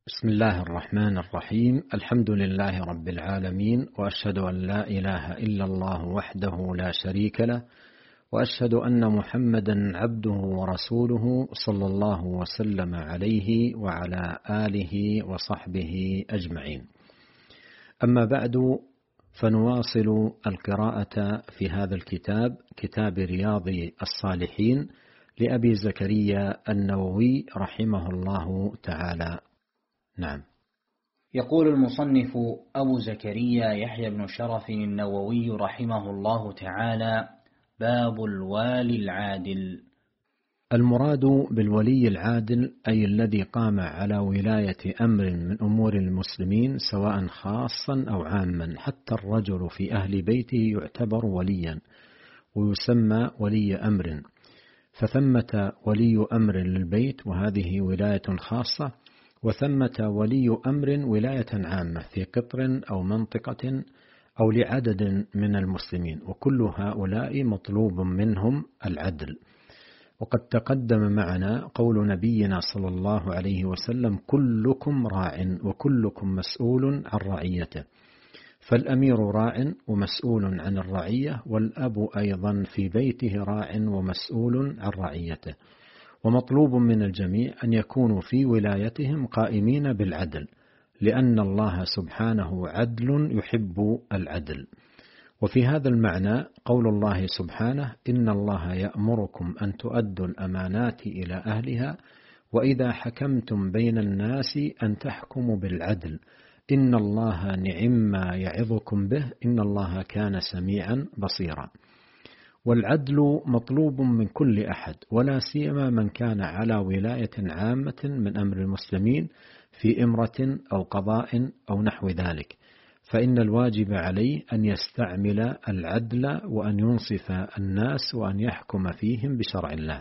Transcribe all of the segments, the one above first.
بسم الله الرحمن الرحيم. الحمد لله رب العالمين، وأشهد أن لا إله إلا الله وحده لا شريك له، وأشهد أن محمدا عبده ورسوله صلى الله وسلم عليه وعلى آله وصحبه أجمعين. أما بعد، فنواصل القراءة في هذا الكتاب، كتاب رياض الصالحين لأبي زكريا النووي رحمه الله تعالى. نعم. يقول المصنف أبو زكريا يحيى بن شرف النووي رحمه الله تعالى: باب الوالي العادل. المراد بالولي العادل أي الذي قام على ولاية أمر من أمور المسلمين، سواء خاصا أو عاما. حتى الرجل في أهل بيته يعتبر وليا ويسمى ولي أمر، فثمة ولي أمر للبيت وهذه ولاية خاصة، وثمة ولي أمر ولاية عامة في قطر أو منطقة أو لعدد من المسلمين، وكل هؤلاء مطلوب منهم العدل. وقد تقدم معنا قول نبينا صلى الله عليه وسلم: كلكم راع وكلكم مسؤول عن رعيته. فالأمير راع ومسؤول عن الرعية، والأب أيضا في بيته راع ومسؤول عن رعيته. ومطلوب من الجميع أن يكونوا في ولايتهم قائمين بالعدل، لأن الله سبحانه عدل يحب العدل. وفي هذا المعنى قول الله سبحانه: إن الله يأمركم أن تؤدوا الأمانات إلى أهلها وإذا حكمتم بين الناس أن تحكموا بالعدل إن الله نعم يعظكم به إن الله كان سميعا بصيرا. والعدل مطلوب من كل أحد، ولا سيما من كان على ولاية عامة من أمر المسلمين في إمرة أو قضاء أو نحو ذلك، فإن الواجب عليه أن يستعمل العدل وأن ينصف الناس وأن يحكم فيهم بشرع الله.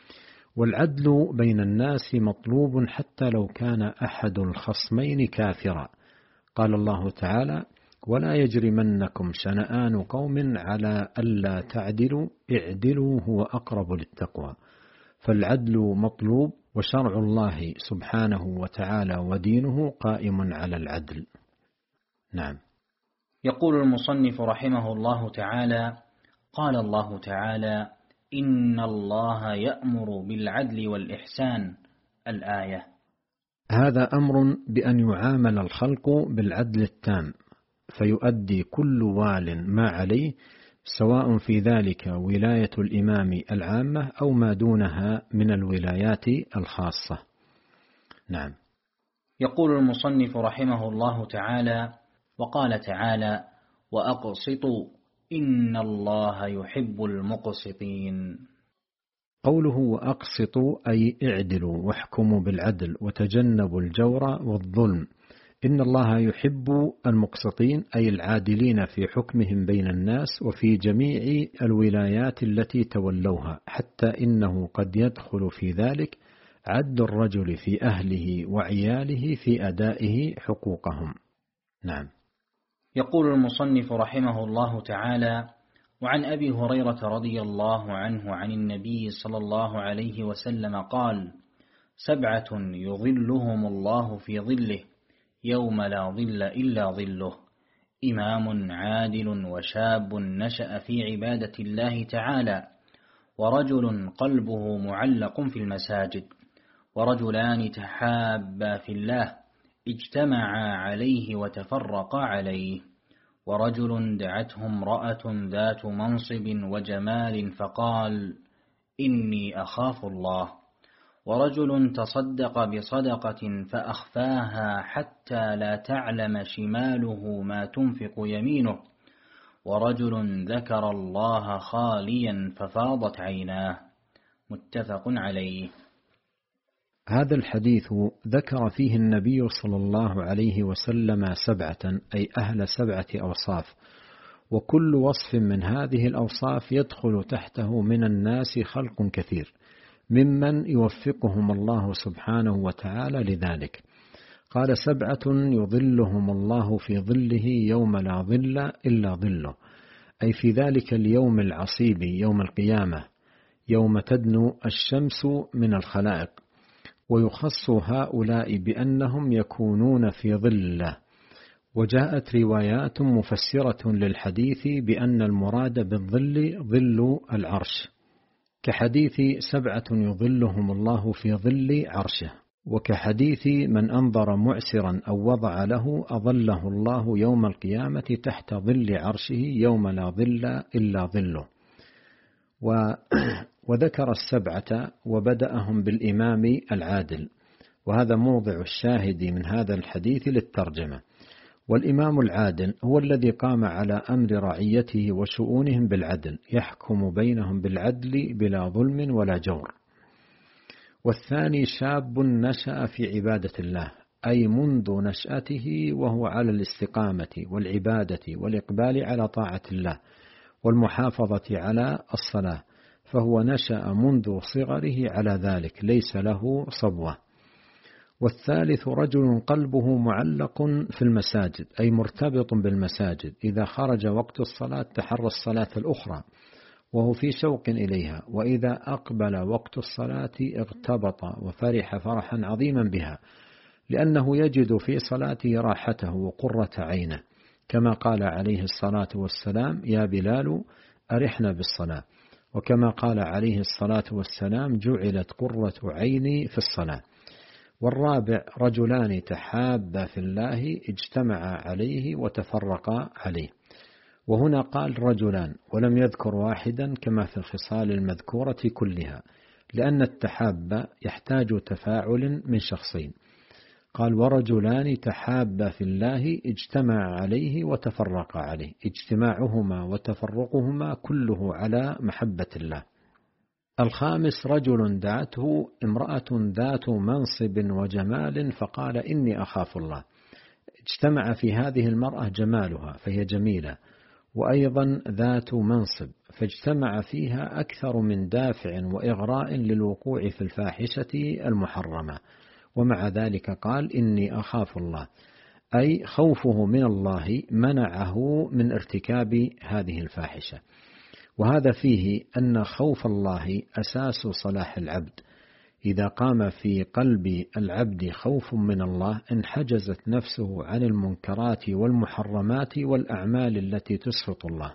والعدل بين الناس مطلوب حتى لو كان أحد الخصمين كافرا. قال الله تعالى: ولا يجرمنكم شنآن قوم على ألا تعدلوا اعدلوا هو أقرب للتقوى. فالعدل مطلوب، وشرع الله سبحانه وتعالى ودينه قائم على العدل. نعم. يقول المصنف رحمه الله تعالى: قال الله تعالى: إن الله يأمر بالعدل والإحسان. الآية. هذا أمر بأن يعامل الخلق بالعدل التام، فيؤدي كل وال ما عليه، سواء في ذلك ولاية الإمام العامة أو ما دونها من الولايات الخاصة. نعم. يقول المصنف رحمه الله تعالى: وقال تعالى: وأقسطوا إن الله يحب المقسطين. قوله وأقسطوا أي اعدلوا واحكموا بالعدل وتجنبوا الجور والظلم. إن الله يحب المقسطين أي العادلين في حكمهم بين الناس وفي جميع الولايات التي تولوها، حتى إنه قد يدخل في ذلك عدل الرجل في أهله وعياله في أدائه حقوقهم. نعم. يقول المصنف رحمه الله تعالى: وعن أبي هريرة رضي الله عنه عن النبي صلى الله عليه وسلم قال: 7 يظلهم الله في ظله يوم لا ظل إلا ظله: إمام عادل وشاب نشأ في عبادة الله تعالى، ورجل قلبه معلق في المساجد، ورجلان تحابا في الله اجتمعا عليه وتفرقا عليه، ورجل دعته امرأة ذات منصب وجمال فقال: إني أخاف الله، ورجل تصدق بصدقة فأخفاها حتى لا تعلم شماله ما تنفق يمينه، ورجل ذكر الله خاليا ففاضت عيناه. متفق عليه. هذا الحديث ذكر فيه النبي صلى الله عليه وسلم 7 أي أهل 7 أوصاف، وكل وصف من هذه الأوصاف يدخل تحته من الناس خلق كثير ممن يوفقهم الله سبحانه وتعالى لذلك. قال: 7 يظلهم الله في ظله يوم لا ظل إلا ظله، أي في ذلك اليوم العصيب يوم القيامة، يوم تدنو الشمس من الخلائق. ويخص هؤلاء بأنهم يكونون في ظل الله. وجاءت روايات مفسرة للحديث بأن المراد بالظل ظل العرش، كحديث 7 يظلهم الله في ظل عرشه، وكحديث من أنظر معسرا أو وضع له أظله الله يوم القيامة تحت ظل عرشه يوم لا ظل إلا ظله. وذكر 7 وبدأهم بالإمام العادل، وهذا موضع الشاهد من هذا الحديث للترجمة. والإمام العادل هو الذي قام على أمر رعيته وشؤونهم بالعدل، يحكم بينهم بالعدل بلا ظلم ولا جور. والثاني شاب نشأ في عبادة الله، أي منذ نشأته وهو على الاستقامة والعبادة والإقبال على طاعة الله والمحافظة على الصلاة، فهو نشأ منذ صغره على ذلك، ليس له صبوة. والثالث رجل قلبه معلق في المساجد، أي مرتبط بالمساجد، إذا خرج وقت الصلاة تحرى الصلاة الأخرى وهو في شوق إليها، وإذا أقبل وقت الصلاة اغتبط وفرح فرحا عظيما بها، لأنه يجد في صلاته راحته وقرة عينه، كما قال عليه الصلاة والسلام: يا بلال أرحنا بالصلاة. وكما قال عليه الصلاة والسلام: جعلت قرة عيني في الصلاة. والرابع رجلان تحابا في الله اجتمعا عليه وتفرقا عليه. وهنا قال رجلان ولم يذكر واحدا كما في الخصال المذكورة كلها، لأن التحاب يحتاج تفاعل من شخصين. قال ورجلان تحابا في الله اجتمعا عليه وتفرقا عليه، اجتماعهما وتفرقهما كله على محبة الله. الخامس رجل دعته امرأة ذات منصب وجمال فقال إني أخاف الله، اجتمع في هذه المرأة جمالها فهي جميلة، وأيضا ذات منصب، فاجتمع فيها أكثر من دافع وإغراء للوقوع في الفاحشة المحرمة، ومع ذلك قال إني أخاف الله، أي خوفه من الله منعه من ارتكاب هذه الفاحشة. وهذا فيه أن خوف الله أساس صلاح العبد، إذا قام في قلب العبد خوف من الله انحجزت نفسه عن المنكرات والمحرمات والأعمال التي تسخط الله.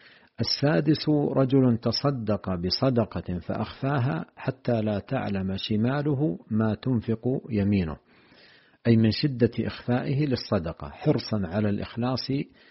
السادس رجل تصدق بصدقة فأخفاها حتى لا تعلم شماله ما تنفق يمينه، أي من شدة إخفائه للصدقة حرصا على الإخلاص،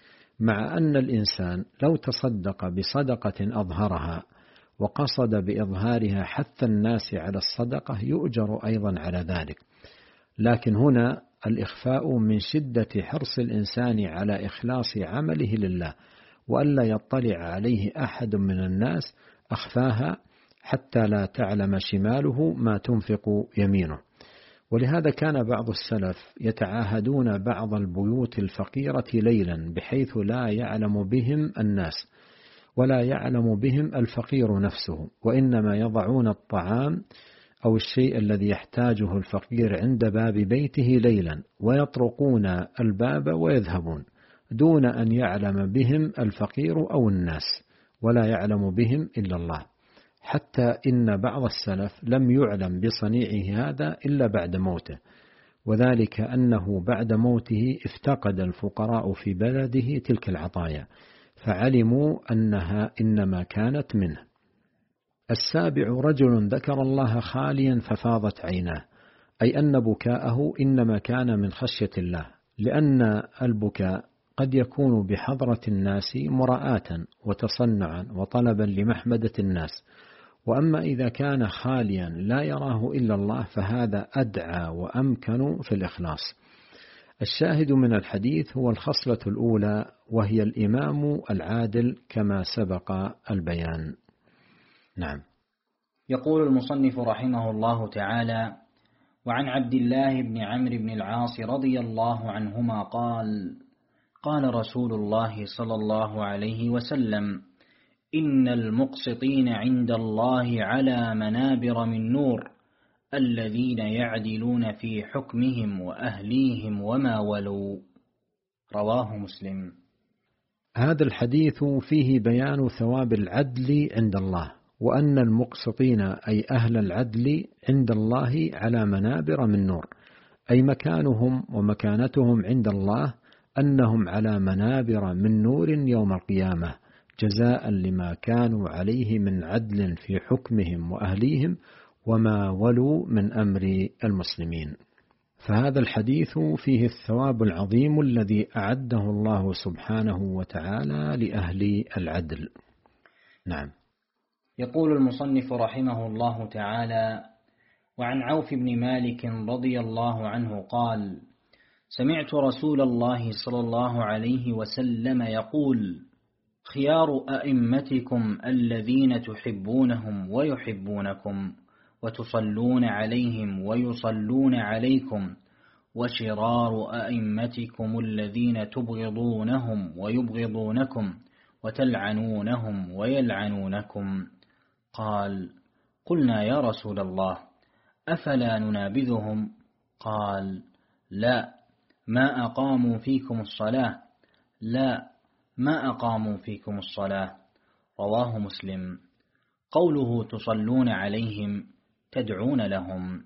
مع أن الإنسان لو تصدق بصدقة أظهرها وقصد بإظهارها حث الناس على الصدقة يؤجر أيضا على ذلك، لكن هنا الإخفاء من شدة حرص الإنسان على إخلاص عمله لله وألا يطلع عليه أحد من الناس، أخفاها حتى لا تعلم شماله ما تنفق يمينه. ولهذا كان بعض السلف يتعاهدون بعض البيوت الفقيرة ليلا بحيث لا يعلم بهم الناس ولا يعلم بهم الفقير نفسه، وإنما يضعون الطعام أو الشيء الذي يحتاجه الفقير عند باب بيته ليلا ويطرقون الباب ويذهبون دون أن يعلم بهم الفقير أو الناس، ولا يعلم بهم إلا الله، حتى إن بعض السلف لم يعلم بصنيعه هذا إلا بعد موته، وذلك أنه بعد موته افتقد الفقراء في بلده تلك العطايا فعلموا أنها إنما كانت منه. السابع رجل ذكر الله خاليا ففاضت عيناه، أي أن بكاءه إنما كان من خشية الله، لأن البكاء قد يكون بحضرة الناس مراءة وتصنعا وطلبا لمحمدة الناس، وأما إذا كان خاليا لا يراه إلا الله فهذا أدعى وأمكن في الإخلاص. الشاهد من الحديث هو الخصلة الأولى وهي الإمام العادل كما سبق البيان. نعم. يقول المصنف رحمه الله تعالى: وعن عبد الله بن عمرو بن العاص رضي الله عنهما قال: قال رسول الله صلى الله عليه وسلم: إن المقسطين عند الله على منابر من نور، الذين يعدلون في حكمهم وأهليهم وما ولوا. رواه مسلم. هذا الحديث فيه بيان ثواب العدل عند الله، وأن المقسطين أي أهل العدل عند الله على منابر من نور، أي مكانهم ومكانتهم عند الله أنهم على منابر من نور يوم القيامة، جزاء لما كانوا عليه من عدل في حكمهم وأهليهم وما ولوا من أمر المسلمين. فهذا الحديث فيه الثواب العظيم الذي أعده الله سبحانه وتعالى لأهل العدل. نعم. يقول المصنف رحمه الله تعالى: وعن عوف بن مالك رضي الله عنه قال: سمعت رسول الله صلى الله عليه وسلم يقول: خيار أئمتكم الذين تحبونهم ويحبونكم وتصلون عليهم ويصلون عليكم، وشرار أئمتكم الذين تبغضونهم ويبغضونكم وتلعنونهم ويلعنونكم. قال: قلنا يا رسول الله أفلا ننابذهم؟ قال: لا ما أقاموا فيكم الصلاة، لا ما أقاموا فيكم الصلاة. رواه مسلم. قوله تصلون عليهم تدعون لهم.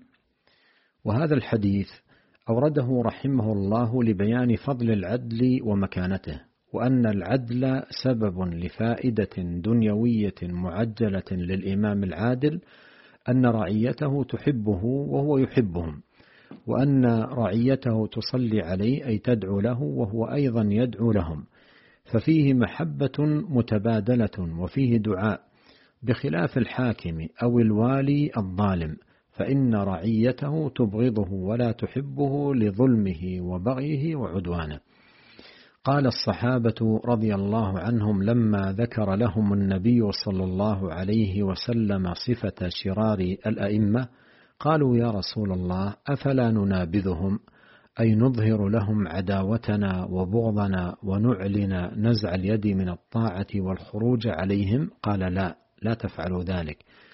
وهذا الحديث أورده رحمه الله لبيان فضل العدل ومكانته، وأن العدل سبب لفائدة دنيوية معجلة للإمام العادل، أن رعيته تحبه وهو يحبهم، وأن رعيته تصلي عليه أي تدعو له وهو أيضا يدعو لهم، ففيه محبة متبادلة وفيه دعاء، بخلاف الحاكم أو الوالي الظالم، فإن رعيته تبغضه ولا تحبه لظلمه وبغيه وعدوانه. قال الصحابة رضي الله عنهم لما ذكر لهم النبي صلى الله عليه وسلم صفة شرار الأئمة، قالوا يا رسول الله أفلا ننابذهم، أي نظهر لهم عداوتنا وبغضنا ونعلن نزع اليد من الطاعة والخروج عليهم؟ قال لا تفعلوا ذلك.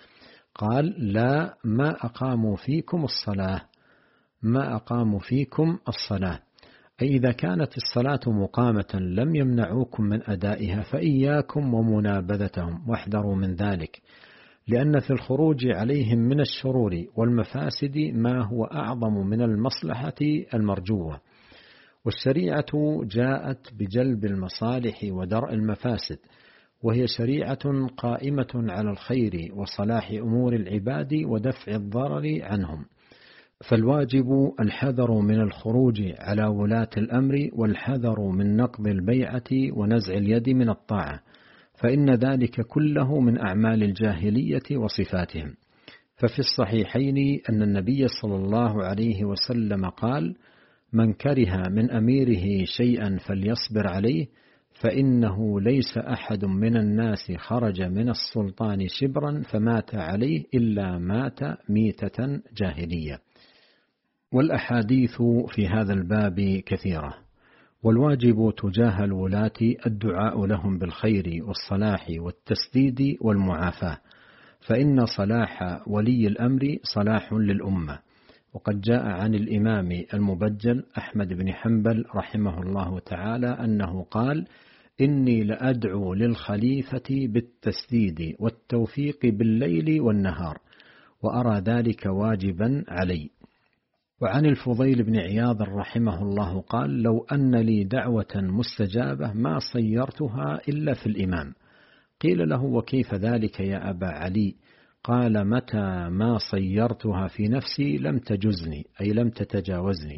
قال: لا ما أقاموا فيكم الصلاة، ما أقاموا فيكم الصلاة، أي إذا كانت الصلاة مقامة لم يمنعوكم من أدائها فإياكم ومنابذتهم واحذروا من ذلك، لأن في الخروج عليهم من الشرور والمفاسد ما هو أعظم من المصلحة المرجوة، والشريعة جاءت بجلب المصالح ودرء المفاسد، وهي شريعة قائمة على الخير وصلاح أمور العباد ودفع الضرر عنهم، فالواجب الحذر من الخروج على ولاة الأمر، والحذر من نقض البيعة ونزع اليد من الطاعة، فإن ذلك كله من أعمال الجاهلية وصفاتهم. ففي الصحيحين أن النبي صلى الله عليه وسلم قال: من كره من أميره شيئا فليصبر عليه، فإنه ليس أحد من الناس خرج من السلطان شبرا فمات عليه إلا مات ميتة جاهلية. والأحاديث في هذا الباب كثيرة، والواجب تجاه الولاة الدعاء لهم بالخير والصلاح والتسديد والمعافاة، فإن صلاح ولي الأمر صلاح للأمة. وقد جاء عن الإمام المبجل أحمد بن حنبل رحمه الله تعالى أنه قال: إني لأدعو للخليفة بالتسديد والتوفيق بالليل والنهار، وأرى ذلك واجبا علي. وعن الفضيل بن عياض رحمه الله قال: لو أن لي دعوة مستجابة ما صيرتها إلا في الإمام. قيل له: وكيف ذلك يا أبا علي؟ قال: متى ما صيرتها في نفسي لم تجزني، أي لم تتجاوزني،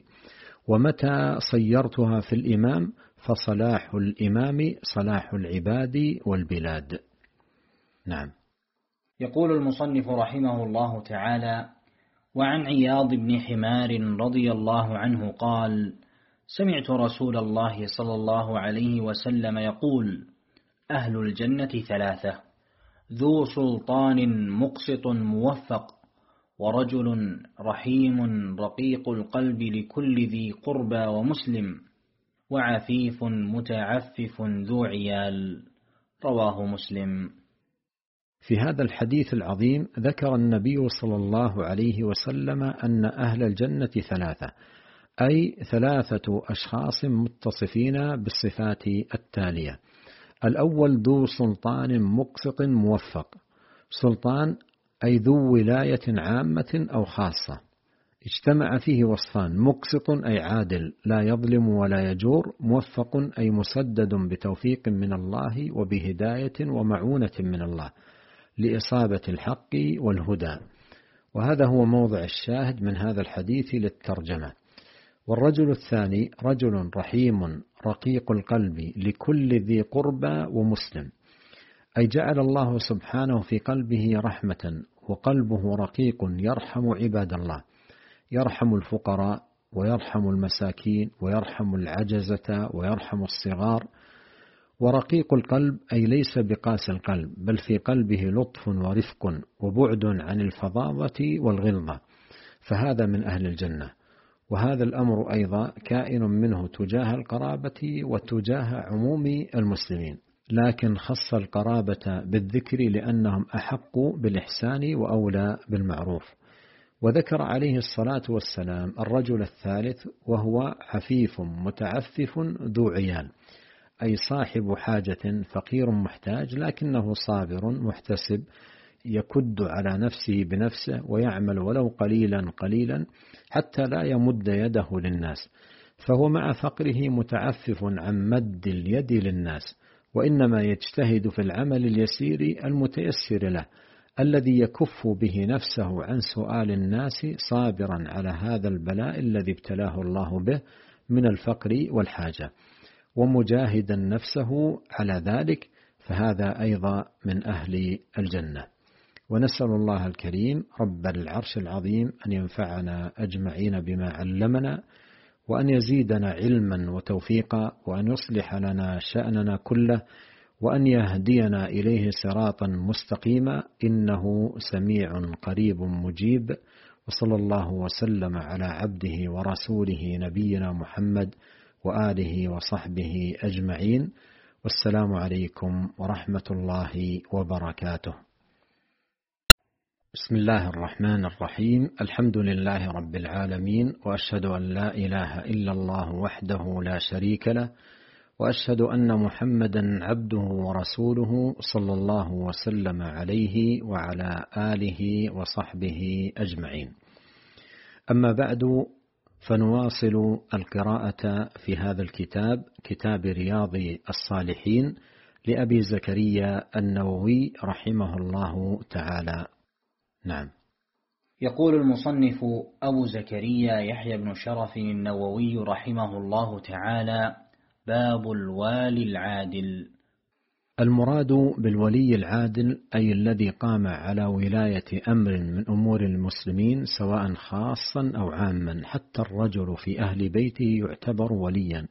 ومتى صيرتها في الإمام فصلاح الإمام صلاح العباد والبلاد. نعم. يقول المصنف رحمه الله تعالى: وعن عياض بن حمار رضي الله عنه قال: سمعت رسول الله صلى الله عليه وسلم يقول: أهل الجنة ثلاثة: ذو سلطان مقسط موفق، ورجل رحيم رقيق القلب لكل ذي قربى ومسلم، وعفيف متعفف ذو عيال. رواه مسلم. في هذا الحديث العظيم ذكر النبي صلى الله عليه وسلم أن أهل الجنة ثلاثة، أي ثلاثة أشخاص متصفين بالصفات التالية: الأول ذو سلطان مقسط موفق، سلطان أي ذو ولاية عامة أو خاصة، اجتمع فيه وصفان: مقسط أي عادل لا يظلم ولا يجور، موفق أي مسدد بتوفيق من الله وبهداية ومعونة من الله لإصابة الحق والهدى. وهذا هو موضع الشاهد من هذا الحديث للترجمة. والرجل الثاني رجل رحيم رقيق القلب لكل ذي قربى ومسلم، أي جعل الله سبحانه في قلبه رحمة، وقلبه رقيق يرحم عباد الله، يرحم الفقراء ويرحم المساكين ويرحم العجزة ويرحم الصغار. ورقيق القلب أي ليس بقاس القلب، بل في قلبه لطف ورفق وبعد عن الفظاظة والغلظة، فهذا من أهل الجنة. وهذا الأمر أيضا كائن منه تجاه القرابة وتجاه عموم المسلمين، لكن خص القرابة بالذكر لأنهم أحق بالإحسان وأولى بالمعروف. وذكر عليه الصلاة والسلام الرجل الثالث وهو عفيف متعفف ذو عيال، أي صاحب حاجة فقير محتاج، لكنه صابر محتسب يكد على نفسه بنفسه ويعمل ولو قليلا قليلا حتى لا يمد يده للناس، فهو مع فقره متعفف عن مد اليد للناس، وإنما يجتهد في العمل اليسير المتيسر له الذي يكف به نفسه عن سؤال الناس، صابرا على هذا البلاء الذي ابتلاه الله به من الفقر والحاجة، ومجاهدا نفسه على ذلك، فهذا أيضا من أهل الجنة. ونسأل الله الكريم رب العرش العظيم أن ينفعنا أجمعين بما علمنا، وأن يزيدنا علما وتوفيقا، وأن يصلح لنا شأننا كله، وأن يهدينا إليه صراطا مستقيما، إنه سميع قريب مجيب. وصلى الله وسلم على عبده ورسوله نبينا محمد وآله وصحبه أجمعين، والسلام عليكم ورحمة الله وبركاته. بسم الله الرحمن الرحيم. الحمد لله رب العالمين، وأشهد أن لا إله إلا الله وحده لا شريك له، وأشهد أن محمدا عبده ورسوله صلى الله وسلم عليه وعلى آله وصحبه أجمعين. أما بعد، فنواصل القراءة في هذا الكتاب، كتاب رياض الصالحين لأبي زكريا النووي رحمه الله تعالى. نعم. يقول المصنف أبو زكريا يحيى بن شرف النووي رحمه الله تعالى: باب الوالي العادل. المراد بالولي العادل أي الذي قام على ولاية أمر من أمور المسلمين سواء خاصا أو عاما، حتى الرجل في أهل بيته يعتبر وليا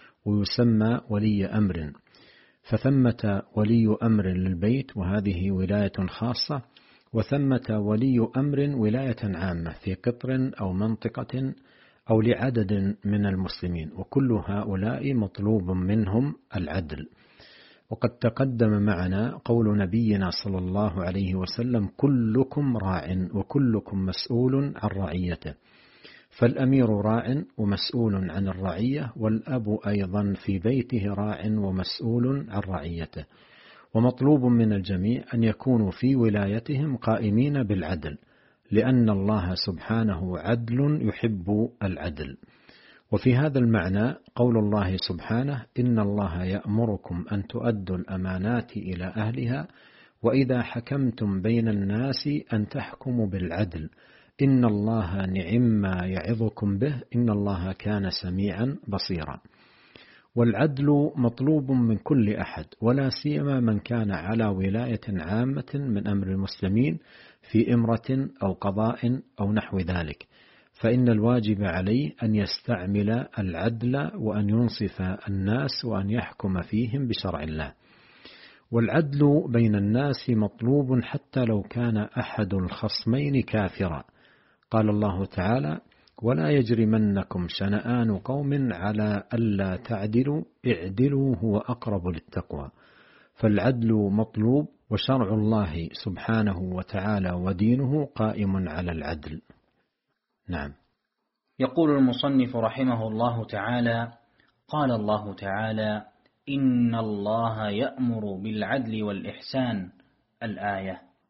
ويسمى ولي أمر، فثمة ولي أمر للبيت وهذه ولاية خاصة، وثمة ولي أمر ولاية عامة في قطر أو منطقة أو لعدد من المسلمين، وكل هؤلاء مطلوب منهم العدل. وقد تقدم معنا قول نبينا صلى الله عليه وسلم: كلكم راع وكلكم مسؤول عن رعيته. فالأمير راع ومسؤول عن الرعية، والأب أيضا في بيته راع ومسؤول عن رعيته. ومطلوب من الجميع أن يكونوا في ولايتهم قائمين بالعدل، لأن الله سبحانه عدل يحب العدل. وفي هذا المعنى قول الله سبحانه: إن الله يأمركم أن تؤدوا الأمانات إلى أهلها وإذا حكمتم بين الناس أن تحكموا بالعدل إن الله نعم يعظكم به إن الله كان سميعا بصيرا. والعدل مطلوب من كل أحد، ولا سيما من كان على ولاية عامة من أمر المسلمين في إمرة أو قضاء أو نحو ذلك، فإن الواجب عليه أن يستعمل العدل وأن ينصف الناس وأن يحكم فيهم بشرع الله. والعدل بين الناس مطلوب حتى لو كان أحد الخصمين كافرا. قال الله تعالى: ولا يجرمنكم شنآن قوم على ألا تعدلوا اعدلوا هو أقرب للتقوى. فالعدل مطلوب، وشرع الله سبحانه وتعالى ودينه قائم على العدل. نعم. يقول المصنف رحمه الله تعالى: قال الله تعالى: إن الله يأمر بالعدل والإحسان. الآية.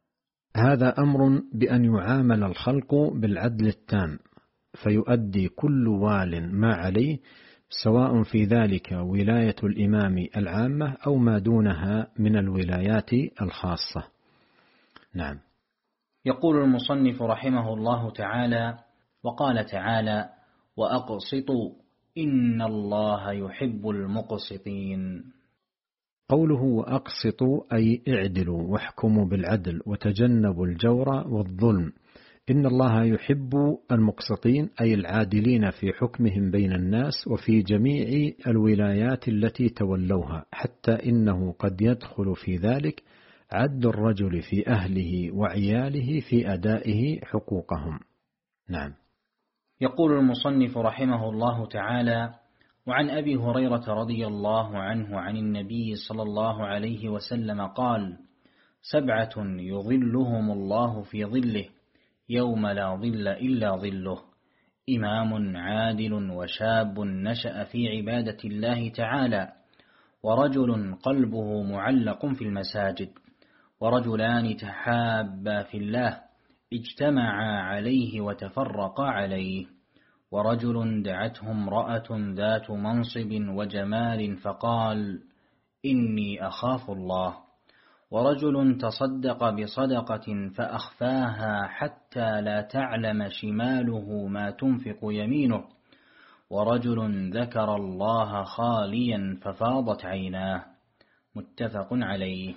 هذا أمر بأن يعامل الخلق بالعدل التام، فيؤدي كل وال ما عليه، سواء في ذلك ولاية الإمام العامة أو ما دونها من الولايات الخاصة. نعم. يقول المصنف رحمه الله تعالى: وقال تعالى: وأقسطوا إن الله يحب المقسطين. قوله وأقسطوا أي اعدلوا واحكموا بالعدل وتجنبوا الجور والظلم. إن الله يحب المقسطين أي العادلين في حكمهم بين الناس وفي جميع الولايات التي تولوها، حتى إنه قد يدخل في ذلك عدل الرجل في أهله وعياله في أدائه حقوقهم. نعم. يقول المصنف رحمه الله تعالى: وعن أبي هريرة رضي الله عنه عن النبي صلى الله عليه وسلم قال: 7 يظلهم الله في ظله يوم لا ظل إلا ظله: إمام عادل وشاب نشأ في عبادة الله تعالى، ورجل قلبه معلق في المساجد، ورجلان تحابا في الله اجتمعا عليه وتفرقا عليه، ورجل دعته امرأة ذات منصب وجمال فقال: إني أخاف الله، ورجل تصدق بصدقة فأخفاها حتى لا تعلم شماله ما تنفق يمينه، ورجل ذكر الله خاليا ففاضت عيناه. متفق عليه.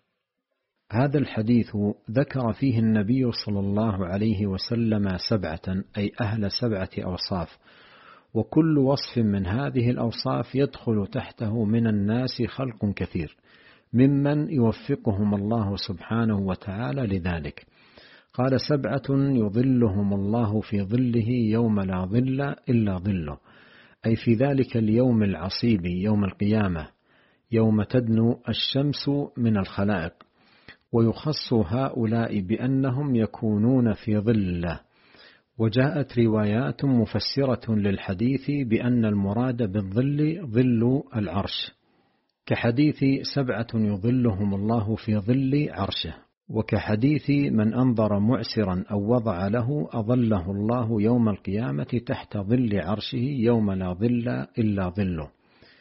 هذا الحديث ذكر فيه النبي صلى الله عليه وسلم 7 أي أهل 7 أوصاف، وكل وصف من هذه الأوصاف يدخل تحته من الناس خلق كثير ممن يوفقهم الله سبحانه وتعالى لذلك. قال 7 يظلهم الله في ظله يوم لا ظل إلا ظله، أي في ذلك اليوم العصيب يوم القيامة، يوم تدنو الشمس من الخلائق، ويخص هؤلاء بأنهم يكونون في ظل الله. وجاءت روايات مفسرة للحديث بأن المراد بالظل ظل العرش، كحديث 7 يظلهم الله في ظل عرشه، وكحديث من أنظر معسرا أو وضع له أظله الله يوم القيامة تحت ظل عرشه يوم لا ظل إلا ظله.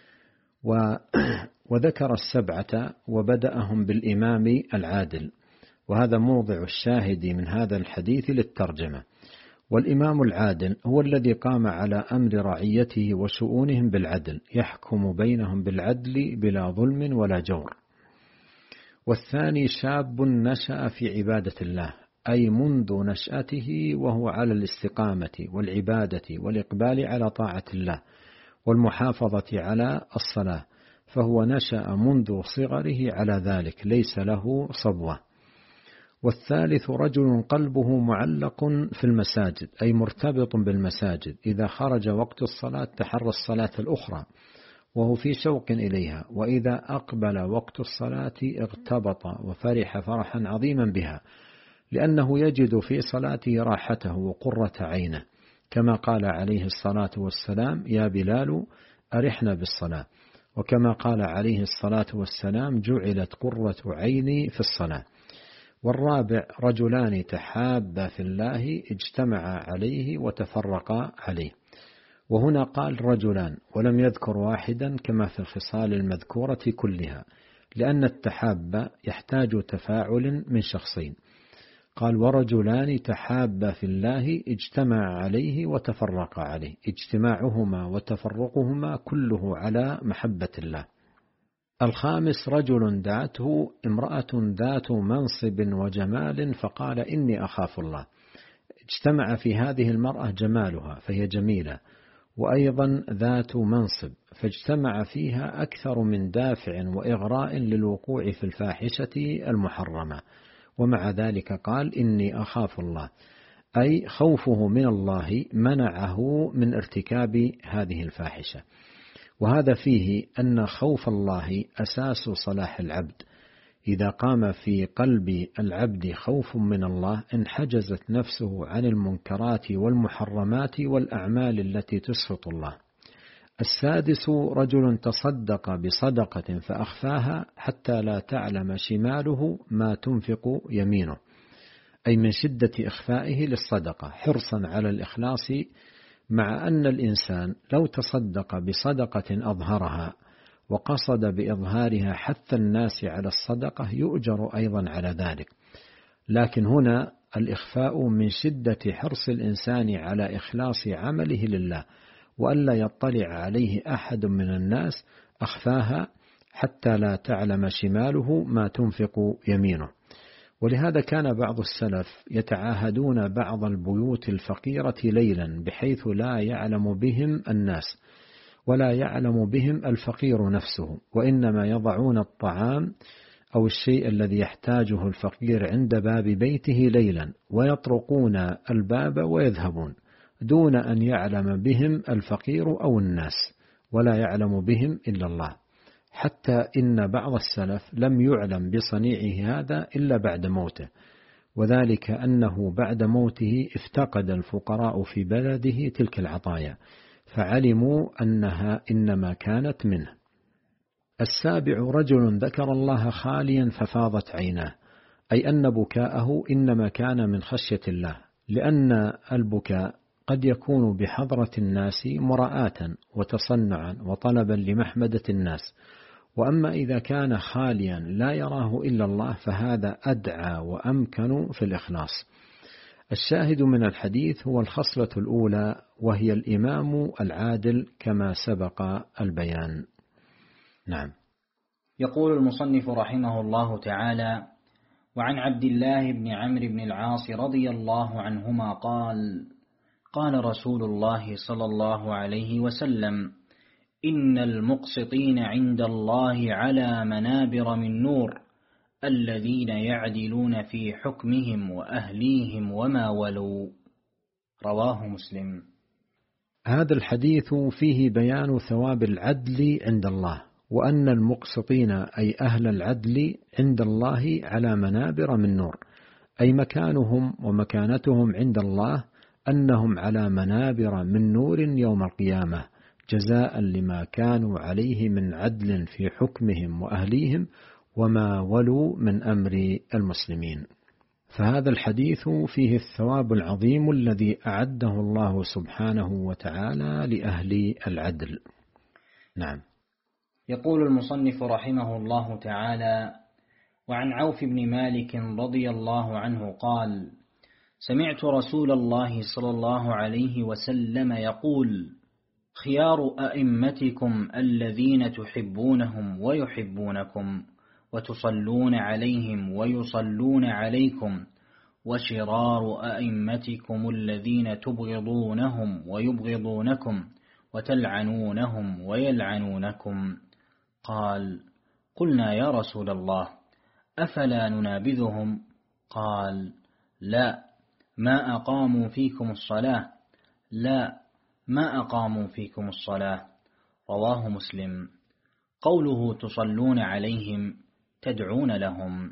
وذكر 7 وبدأهم بالإمام العادل، وهذا موضع الشاهد من هذا الحديث للترجمة. والإمام العادل هو الذي قام على أمر رعيته وشؤونهم بالعدل، يحكم بينهم بالعدل بلا ظلم ولا جور. والثاني شاب نشأ في عبادة الله، أي منذ نشأته وهو على الاستقامة والعبادة والإقبال على طاعة الله والمحافظة على الصلاة، فهو نشأ منذ صغره على ذلك، ليس له صبوة. والثالث رجل قلبه معلق في المساجد، أي مرتبط بالمساجد، إذا خرج وقت الصلاة تحرى الصلاة الأخرى وهو في شوق إليها، وإذا أقبل وقت الصلاة اغتبط وفرح فرحا عظيما بها، لأنه يجد في صلاته راحته وقرة عينه، كما قال عليه الصلاة والسلام: يا بلال أرحنا بالصلاة. وكما قال عليه الصلاة والسلام: جعلت قرة عيني في الصلاة. والرابع رجلان تحابا في الله اجتمعا عليه وتفرقا عليه، وهنا قال رجلان ولم يذكر واحدا كما في الخصال المذكورة كلها، لأن التحاب يحتاج تفاعل من شخصين. قال ورجلان تحابا في الله اجتمعا عليه وتفرقا عليه، اجتماعهما وتفرقهما كله على محبة الله. الخامس رجل دعته امرأة ذات منصب وجمال فقال: إني أخاف الله. اجتمع في هذه المرأة جمالها فهي جميلة، وأيضا ذات منصب، فاجتمع فيها أكثر من دافع وإغراء للوقوع في الفاحشة المحرمة، ومع ذلك قال: إني أخاف الله، أي خوفه من الله منعه من ارتكاب هذه الفاحشة. وهذا فيه أن خوف الله أساس صلاح العبد. إذا قام في قلب العبد خوف من الله انحجزت نفسه عن المنكرات والمحرمات والأعمال التي تسخط الله. السادس رجل تصدق بصدقة فأخفاها حتى لا تعلم شماله ما تنفق يمينه، أي من شدة إخفائه للصدقة حرصا على الإخلاص، مع أن الإنسان لو تصدق بصدقة أظهرها وقصد بإظهارها حث الناس على الصدقة يؤجر أيضا على ذلك، لكن هنا الإخفاء من شدة حرص الإنسان على إخلاص عمله لله وألا يطلع عليه أحد من الناس أخفاها حتى لا تعلم شماله ما تنفق يمينه. ولهذا كان بعض السلف يتعاهدون بعض البيوت الفقيرة ليلا بحيث لا يعلم بهم الناس ولا يعلم بهم الفقير نفسه، وإنما يضعون الطعام أو الشيء الذي يحتاجه الفقير عند باب بيته ليلا ويطرقون الباب ويذهبون دون أن يعلم بهم الفقير أو الناس، ولا يعلم بهم إلا الله. حتى إن بعض السلف لم يعلم بصنيعه هذا إلا بعد موته، وذلك أنه بعد موته افتقد الفقراء في بلده تلك العطايا فعلموا أنها إنما كانت منه. 7 رجل ذكر الله خاليا ففاضت عيناه، أي أن بكاءه إنما كان من خشية الله، لأن البكاء قد يكون بحضرة الناس مراءة وتصنعا وطلبا لمحمدة الناس، وأما إذا كان خاليا لا يراه إلا الله فهذا أدعى وأمكن في الإخلاص. الشاهد من الحديث هو الخصلة الأولى وهي الإمام العادل كما سبق البيان. نعم. يقول المصنف رحمه الله تعالى: وعن عبد الله بن عمرو بن العاص رضي الله عنهما قال: قال رسول الله صلى الله عليه وسلم: إن المقسطين عند الله على منابر من نور، الذين يعدلون في حكمهم وأهليهم وما ولوا. رواه مسلم. هذا الحديث فيه بيان ثواب العدل عند الله، وأن المقسطين أي أهل العدل عند الله على منابر من نور، أي مكانهم ومكانتهم عند الله أنهم على منابر من نور يوم القيامة جزاء لما كانوا عليه من عدل في حكمهم وأهليهم وما ولوا من أمر المسلمين. فهذا الحديث فيه الثواب العظيم الذي أعده الله سبحانه وتعالى لأهل العدل. نعم. يقول المصنف رحمه الله تعالى: وعن عوف بن مالك رضي الله عنه قال: سمعت رسول الله صلى الله عليه وسلم يقول: خيار أئمتكم الذين تحبونهم ويحبونكم وتصلون عليهم ويصلون عليكم، وشرار أئمتكم الذين تبغضونهم ويبغضونكم وتلعنونهم ويلعنونكم. قال: قلنا يا رسول الله أفلا ننابذهم؟ قال: لا، ما أقاموا فيكم الصلاة. لا، ما أقاموا فيكم الصلاة. رواه مسلم. قوله تصلون عليهم تدعون لهم.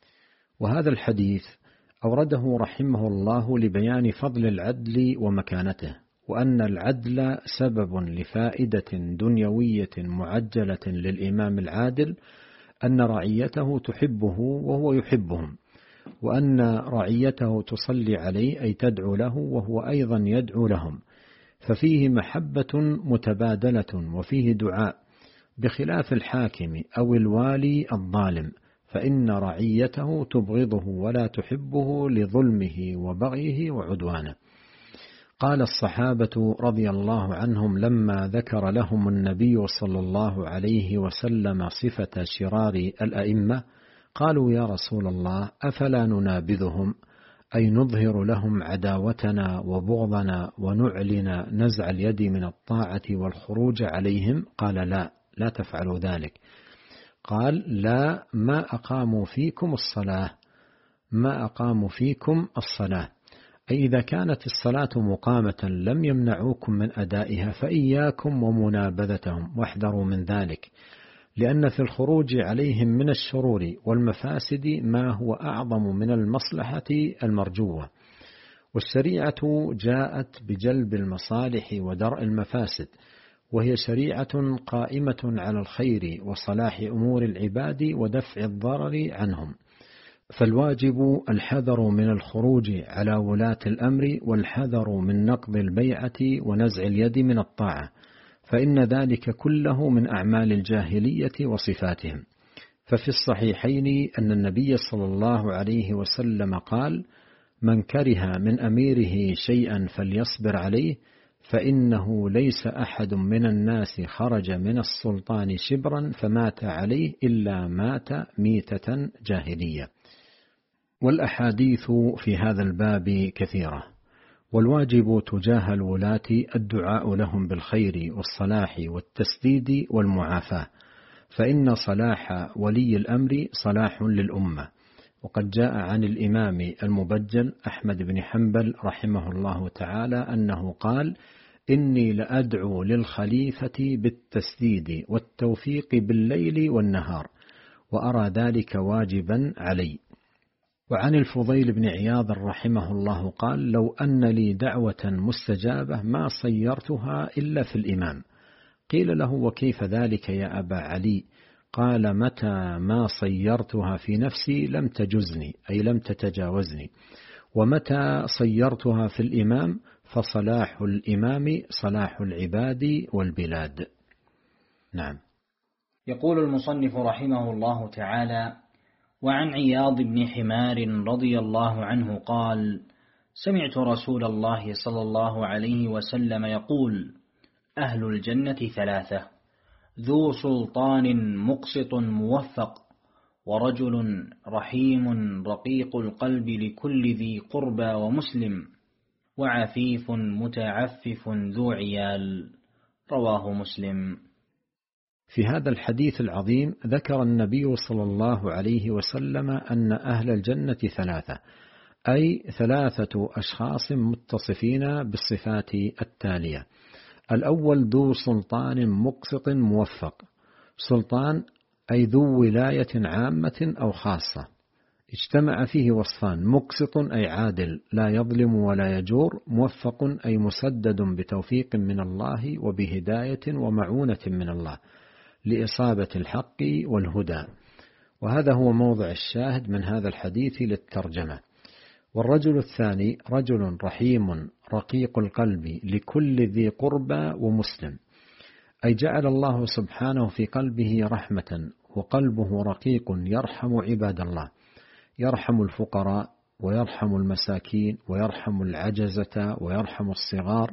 وهذا الحديث أورده رحمه الله لبيان فضل العدل ومكانته، وأن العدل سبب لفائدة دنيوية معجلة للإمام العادل، أن رعيته تحبه وهو يحبهم، وأن رعيته تصلي عليه أي تدعو له وهو أيضا يدعو لهم، ففيه محبة متبادلة وفيه دعاء، بخلاف الحاكم أو الوالي الظالم فإن رعيته تبغضه ولا تحبه لظلمه وبغيه وعدوانه. قال الصحابة رضي الله عنهم لما ذكر لهم النبي صلى الله عليه وسلم صفة شرار الأئمة: قالوا يا رسول الله أفلا ننابذهم، أي نظهر لهم عداوتنا وبغضنا ونعلن نزع اليد من الطاعة والخروج عليهم؟ قال لا، لا تفعلوا ذلك. قال: لا، ما أقاموا فيكم الصلاة. ما أقاموا فيكم الصلاة، أي إذا كانت الصلاة مقامة لم يمنعوكم من أدائها فإياكم ومنابذتهم واحذروا من ذلك، لأن في الخروج عليهم من الشرور والمفاسد ما هو أعظم من المصلحة المرجوة، والشريعة جاءت بجلب المصالح ودرء المفاسد، وهي شريعة قائمة على الخير وصلاح أمور العباد ودفع الضرر عنهم، فالواجب الحذر من الخروج على ولاة الأمر، والحذر من نقض البيعة ونزع اليد من الطاعة، فإن ذلك كله من أعمال الجاهلية وصفاتهم. ففي الصحيحين أن النبي صلى الله عليه وسلم قال: من كره من أميره شيئا فليصبر عليه، فإنه ليس أحد من الناس خرج من السلطان شبرا فمات عليه إلا مات ميتة جاهلية. والأحاديث في هذا الباب كثيرة، والواجب تجاه الولاة الدعاء لهم بالخير والصلاح والتسديد والمعافاة، فإن صلاح ولي الأمر صلاح للأمة. وقد جاء عن الإمام المبجل أحمد بن حنبل رحمه الله تعالى أنه قال: إني لأدعو للخليفة بالتسديد والتوفيق بالليل والنهار، وأرى ذلك واجبا علي. وعن الفضيل بن عياض رحمه الله قال: لو أن لي دعوة مستجابة ما صيرتها إلا في الإمام. قيل له: وكيف ذلك يا أبا علي؟ قال: متى ما صيرتها في نفسي لم تجزني، أي لم تتجاوزني، ومتى صيرتها في الإمام فصلاح الإمام صلاح العباد والبلاد. نعم. يقول المصنف رحمه الله تعالى: وعن عياض بن حمار رضي الله عنه قال: سمعت رسول الله صلى الله عليه وسلم يقول: أهل الجنة ثلاثة: ذو سلطان مقسط موفق، ورجل رحيم رقيق القلب لكل ذي قربى ومسلم، وعفيف متعفف ذو عيال. رواه مسلم. في هذا الحديث العظيم ذكر النبي صلى الله عليه وسلم أن أهل الجنة ثلاثة، أي ثلاثة أشخاص متصفين بالصفات التالية: الأول ذو سلطان مقسط موفق. سلطان أي ذو ولاية عامة أو خاصة، اجتمع فيه وصفان: مقسط أي عادل لا يظلم ولا يجور، موفق أي مسدد بتوفيق من الله وبهداية ومعونة من الله لإصابة الحق والهدى. وهذا هو موضع الشاهد من هذا الحديث للترجمة. والرجل الثاني رجل رحيم رقيق القلب لكل ذي قربى ومسلم، أي جعل الله سبحانه في قلبه رحمة، وقلبه رقيق يرحم عباد الله، يرحم الفقراء ويرحم المساكين ويرحم العجزة ويرحم الصغار.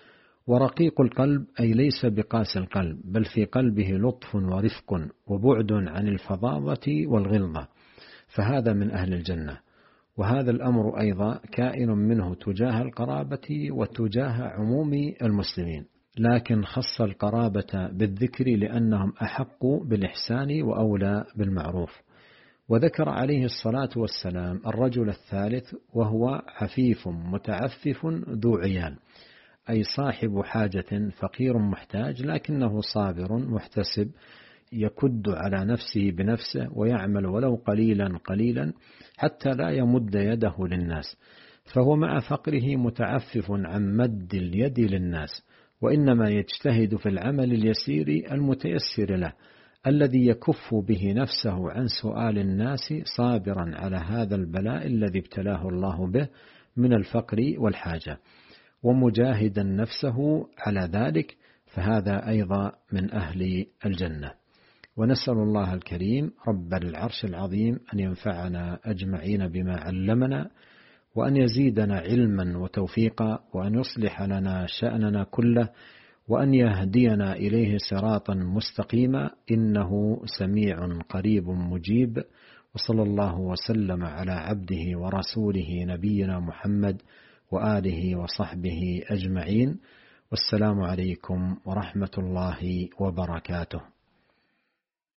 ورقيق القلب أي ليس بقاس القلب، بل في قلبه لطف ورفق وبعد عن الفظاظة والغلظة، فهذا من أهل الجنة. وهذا الأمر أيضا كائن منه تجاه القرابة وتجاه عموم المسلمين، لكن خص القرابة بالذكر لأنهم أحق بالإحسان وأولى بالمعروف. وذكر عليه الصلاة والسلام الرجل الثالث وهو عفيف متعفف ذو عيال، أي صاحب حاجة فقير محتاج، لكنه صابر محتسب يكد على نفسه بنفسه ويعمل ولو قليلا قليلا حتى لا يمد يده للناس، فهو مع فقره متعفف عن مد اليد للناس، وإنما يجتهد في العمل اليسير المتيسر له الذي يكف به نفسه عن سؤال الناس، صابرا على هذا البلاء الذي ابتلاه الله به من الفقر والحاجة، ومجاهدا نفسه على ذلك، فهذا أيضا من أهل الجنة. ونسأل الله الكريم رب العرش العظيم أن ينفعنا أجمعين بما علمنا، وأن يزيدنا علما وتوفيقا، وأن يصلح لنا شأننا كله، وأن يهدينا إليه صراطا مستقيما، إنه سميع قريب مجيب. وصلى الله وسلم على عبده ورسوله نبينا محمد وآله وصحبه أجمعين، والسلام عليكم ورحمة الله وبركاته.